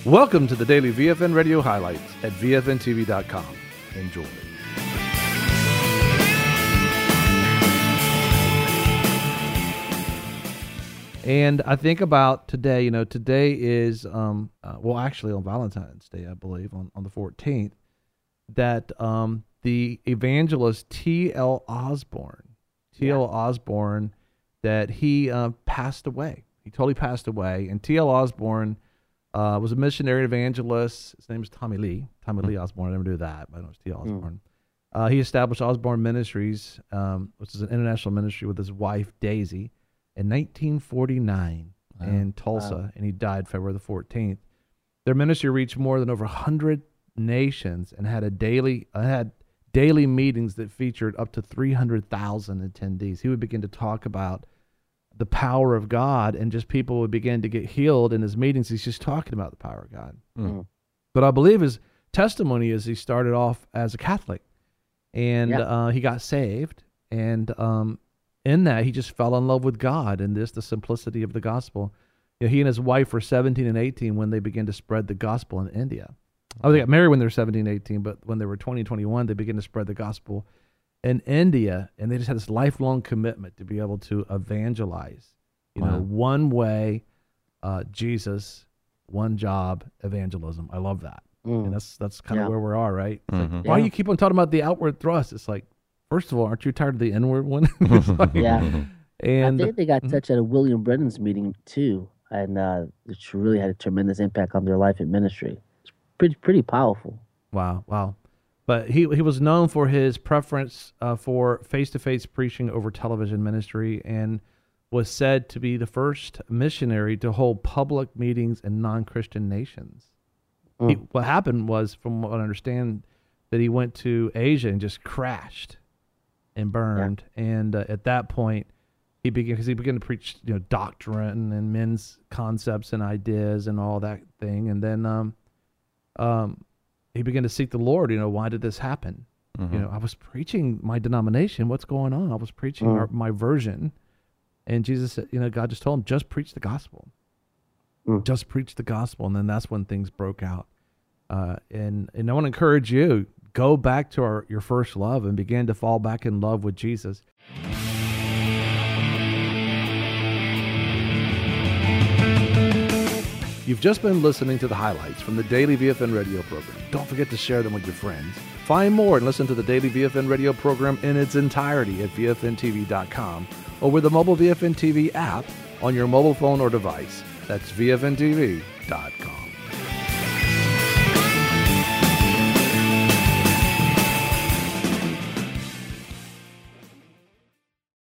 Welcome to the daily VFN Radio highlights at VFNTV.com. Enjoy. And I think about today, today is, actually on Valentine's Day, I believe, on the 14th, that the evangelist T.L. Osborne, that he passed away. He totally passed away. And T.L. Osborne was a missionary evangelist. His name is Tommy Lee Osborne. I never knew that, but I know it's T.L. Osborne. He established Osborne Ministries, which is an international ministry, with his wife, Daisy, in 1949 in Tulsa, and he died February the 14th. Their ministry reached more than over 100 nations and had daily meetings that featured up to 300,000 attendees. He would begin to talk about the power of God, and just people would begin to get healed in his meetings. He's just talking about the power of God. But I believe his testimony is he started off as a Catholic, and he got saved, and in that, he just fell in love with God and the simplicity of the gospel. He and his wife were 17 and 18 when they began to spread the gospel in India. They got married when they were 17 and 18, but when they were 20 and 21, they began to spread the gospel in India, and they just had this lifelong commitment to be able to evangelize. One way, Jesus, one job, evangelism. I love that. And that's kind of where we are, right? Like, why do you keep on talking about the outward thrust? It's like, first of all, aren't you tired of the inward one? And I think they got touched at a William Brennan's meeting too, and it really had a tremendous impact on their life and ministry. It's pretty powerful. Wow. But he was known for his preference for face-to-face preaching over television ministry, and was said to be the first missionary to hold public meetings in non-Christian nations. What happened was, from what I understand, that he went to Asia and just crashed and burned, and at that point he began to preach doctrine and men's concepts and ideas and all that thing, and then he began to seek the Lord. Why did this happen? I was preaching my denomination. What's going on? I was preaching my version, and Jesus said, God just told him, just preach the gospel. Just preach the gospel, and then that's when things broke out. And I want to encourage you, go back to your first love and begin to fall back in love with Jesus. You've just been listening to the highlights from the Daily VFN Radio program. Don't forget to share them with your friends. Find more and listen to the Daily VFN Radio program in its entirety at VFNTV.com or with the mobile VFN TV app on your mobile phone or device. That's VFNTV.com.